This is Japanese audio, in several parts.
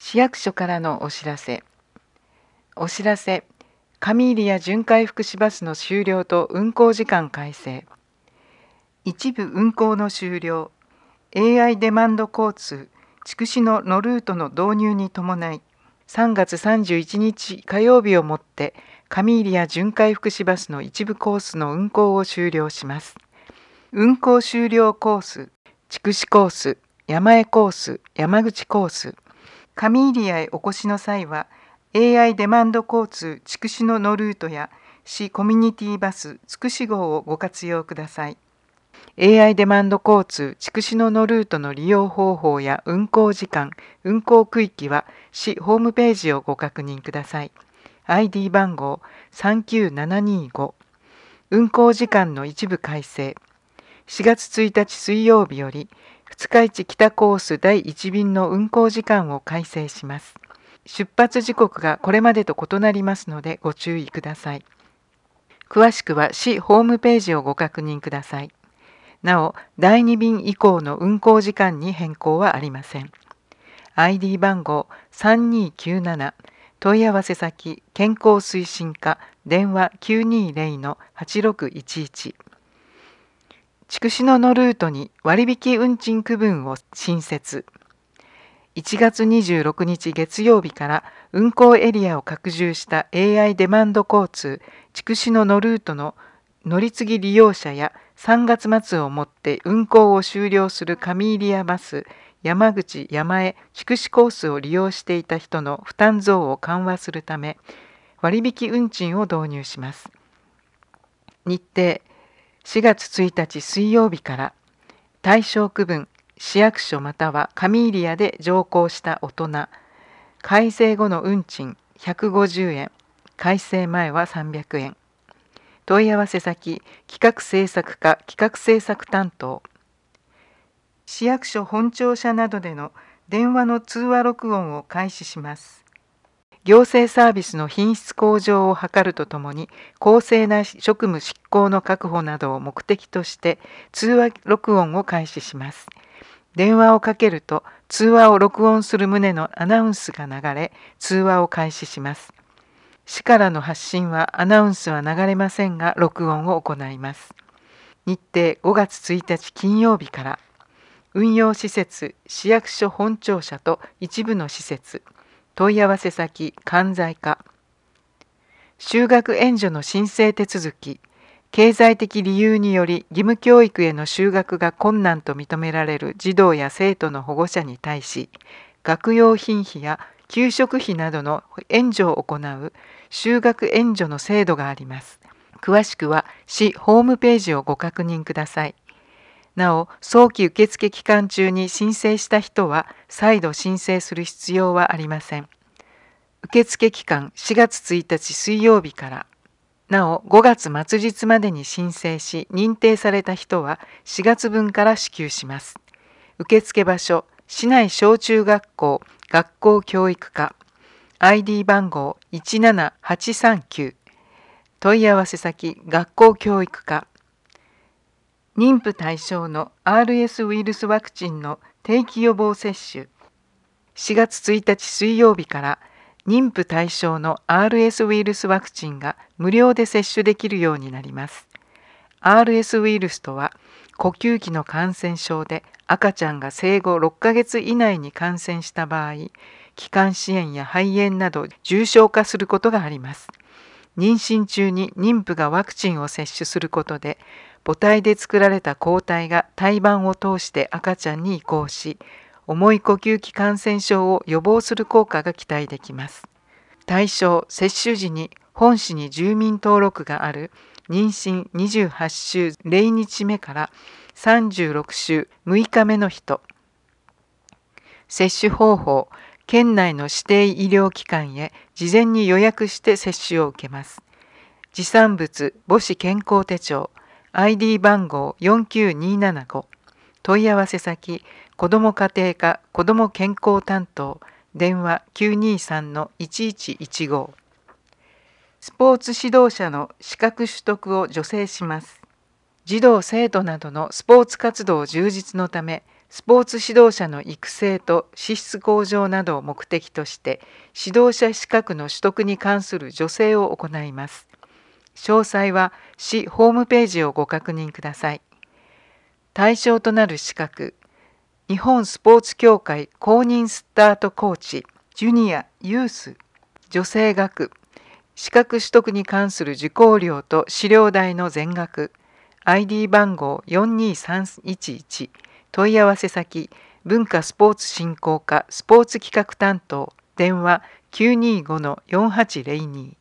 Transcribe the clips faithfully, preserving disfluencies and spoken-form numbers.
市役所からのお知らせ。お知らせ。上入谷巡回福祉バスの終了と運行時間改正。一部運行の終了。エーアイ デマンド交通、筑紫野のルートの導入に伴い、さんがつさんじゅういちにち火曜日をもって上入谷巡回福祉バスの一部コースの運行を終了します。運行終了コース、筑紫コース、山江コース、山口コース。上入谷へお越しの際は、エーアイ デマンド交通筑紫野のルートや市コミュニティバス筑紫号をご活用ください。エーアイ デマンド交通筑紫野のルートの利用方法や運行時間、運行区域は市ホームページをご確認ください。アイディー 番号さんきゅうななにご。運行時間の一部改正。しがつついたち水曜日より二日市北コースだいいち便の運行時間を改正します。出発時刻がこれまでと異なりますのでご注意ください。詳しくは市ホームページをご確認ください。なお、だいに便以降の運行時間に変更はありません。アイディー 番号さんにきゅうなな、問い合わせ先健康推進課、電話きゅうにーぜろのはちろくいちいち。筑紫野のルートに割引運賃区分を新設。いちがつにじゅうろくにち月曜日から運行エリアを拡充した エーアイ デマンド交通筑紫野のルートの乗り継ぎ利用者やさんがつ末をもって運行を終了する上入谷バス山口山江筑紫コースを利用していた人の負担増を緩和するため割引運賃を導入します。日程しがつついたち水曜日から対象区分市役所または上入谷で乗降した大人、改正後の運賃ひゃくごじゅうえん、改正前はさんびゃくえん。問い合わせ先企画制作課企画制作担当。市役所本庁舎などでの電話の通話録音を開始します。行政サービスの品質向上を図るとともに公正な職務執行の確保などを目的として通話録音を開始します。電話をかけると通話を録音する旨のアナウンスが流れ通話を開始します。市からの発信はアナウンスは流れませんが録音を行います。日程ごがつついたち金曜日から運用施設市役所本庁舎と一部の施設問い合わせ先関西課就学援助の申請手続き経済的理由により義務教育への就学が困難と認められる児童や生徒の保護者に対し学用品費や給食費などの援助を行う就学援助の制度があります。詳しくは市ホームページをご確認ください。なお、早期受付期間中に申請した人は再度申請する必要はありません。受付期間しがつついたち水曜日から、なおごがつ末日までに申請し認定された人はしがつ分から支給します。受付場所、市内小中学校学校教育課 アイディー 番号いちななはちさんきゅう問い合わせ先学校教育課妊婦対象の アールエス ウイルスワクチンの定期予防接種しがつついたち水曜日から妊婦対象の アールエス ウイルスワクチンが無料で接種できるようになります。アールエス ウイルスとは呼吸器の感染症で赤ちゃんが生後ろっかげつ以内に感染した場合、気管支炎や肺炎など重症化することがあります。妊娠中に妊婦がワクチンを接種することで、母体で作られた抗体が胎盤を通して赤ちゃんに移行し、重い呼吸器感染症を予防する効果が期待できます。対象・接種時に本市に住民登録がある妊娠にじゅうはちしゅうぜろにちめからさんじゅうろくしゅうむいかめの人。接種方法、県内の指定医療機関へ事前に予約して接種を受けます。持産物母子健康手帳、アイディー 番号よんきゅうにななご、問い合わせ先、子ども家庭科子ども健康担当、電話きゅうにさんのいちいちいちご。スポーツ指導者の資格取得を助成します。児童生徒などのスポーツ活動充実のため、 スポーツ指導者の育成と資質向上などを目的として指導者資格の取得に関する助成を行います。詳細は市ホームページをご確認ください。対象となる資格、日本スポーツ協会公認スタートコーチ、ジュニア・ユース、助成額、資格取得に関する受講料と資料代の全額、アイディー 番号よんにさんいちいち、問い合わせ先、文化スポーツ振興課スポーツ企画担当、電話 きゅうにーごのよんはちゼロに。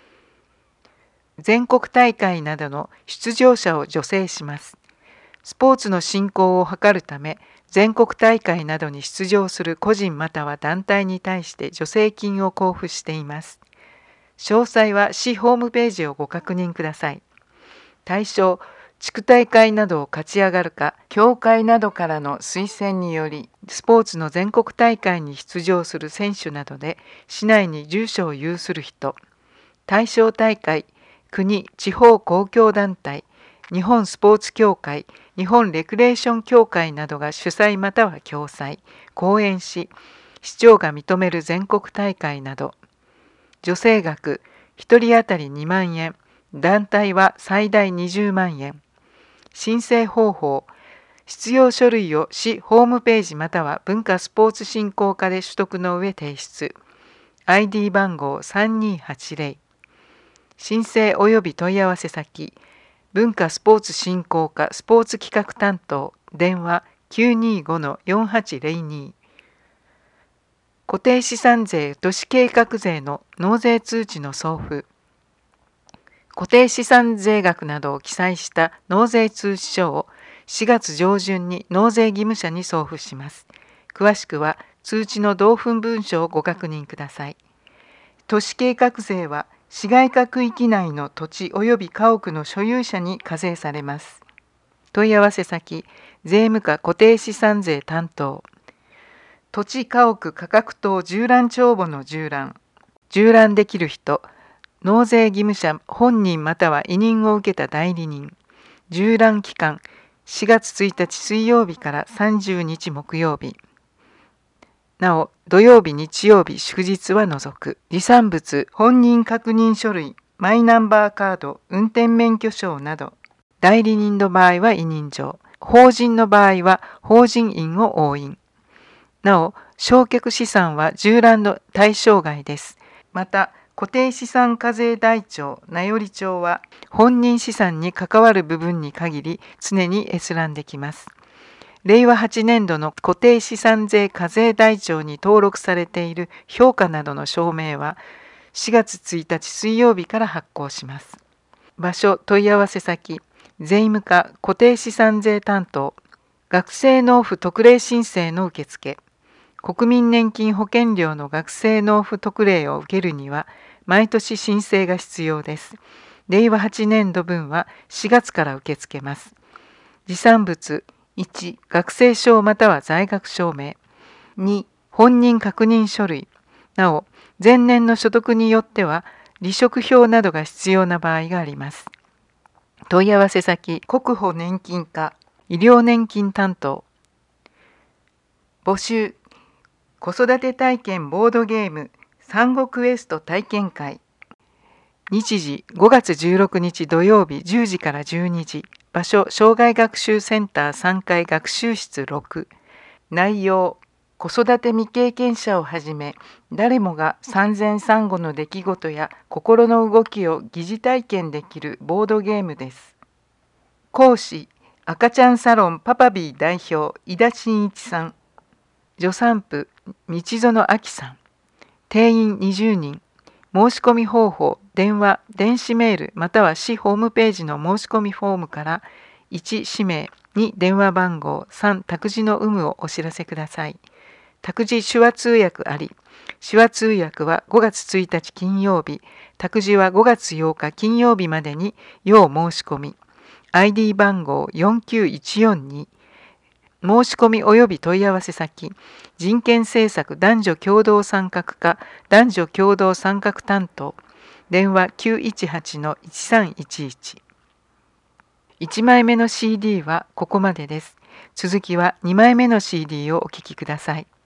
全国大会などの出場者を助成します。スポーツの振興を図るため、全国大会などに出場する個人または団体に対して助成金を交付しています。詳細は市ホームページをご確認ください。対象、地区大会などを勝ち上がるか、協会などからの推薦により、スポーツの全国大会に出場する選手などで、市内に住所を有する人、対象大会、国・地方公共団体、日本スポーツ協会、日本レクレーション協会などが主催または共催、後援し、市長が認める全国大会など、助成額ひとり当たりにまんえん、団体は最大にじゅうまんえん。申請方法、必要書類を市ホームページまたは文化スポーツ振興課で取得の上提出。アイディー 番号さんにーはちゼロ。申請及び問い合わせ先、文化スポーツ振興課スポーツ企画担当、電話 きゅうにーごのよんはちゼロに。固定資産税都市計画税の納税通知の送付。固定資産税額などを記載した納税通知書をしがつ上旬に納税義務者に送付します。詳しくは通知の同封文書をご確認ください。都市計画税は市街化区域内の土地及び家屋の所有者に課税されます。問い合わせ先、税務課固定資産税担当。土地家屋価格等縦覧帳簿の縦覧。縦覧できる人、納税義務者本人または委任を受けた代理人。縦覧期間、しがつついたち水曜日からさんじゅうにち木曜日。なお、土曜日、日曜日、祝日は除く。持産物、本人確認書類、マイナンバーカード、運転免許証など。代理人の場合は委任状。法人の場合は法人員を押印。なお、償却資産は縦覧の対象外です。また、固定資産課税台帳、名寄帳は本人資産に関わる部分に限り常に閲覧できます。れいわはちねんどの固定資産税課税台帳に登録されている評価などの証明はしがつついたち水曜日から発行します。場所、問い合わせ先、税務課固定資産税担当、学生納付特例申請の受付、国民年金保険料の学生納付特例を受けるには毎年申請が必要です。れいわはちねんど分はしがつから受け付けます。持産物、いち、学生証または在学証明。に、本人確認書類。なお、前年の所得によっては離職票などが必要な場合があります。問い合わせ先、国保年金課、医療年金担当。募集、子育て体験ボードゲーム、産後クエスト体験会。日時ごがつじゅうろくにち土曜日じゅうじからじゅうにじ。場所、障害学習センターさんかい学習室ろく。内容、子育て未経験者をはじめ、誰もが産前産後の出来事や心の動きを疑似体験できるボードゲームです。講師、赤ちゃんサロンパパビー代表、井田真一さん。助産婦、道園亜紀さん。定員にじゅうにん。申し込み方法、電話、電子メールまたは市ホームページの申し込みフォームからいち氏名、に電話番号、さん託児の有無をお知らせください。託児手話通訳あり。手話通訳はごがつついたち金曜日、託児はごがつようか金曜日までに要申し込み。アイディー 番号よんきゅういちよんに。申し込み及び問い合わせ先、人権政策男女共同参画課男女共同参画担当、電話 きゅういちはちのいちさんいちいち。いちまいめの シーディー はここまでです。 続きはにまいめの シーディー をお聴きください。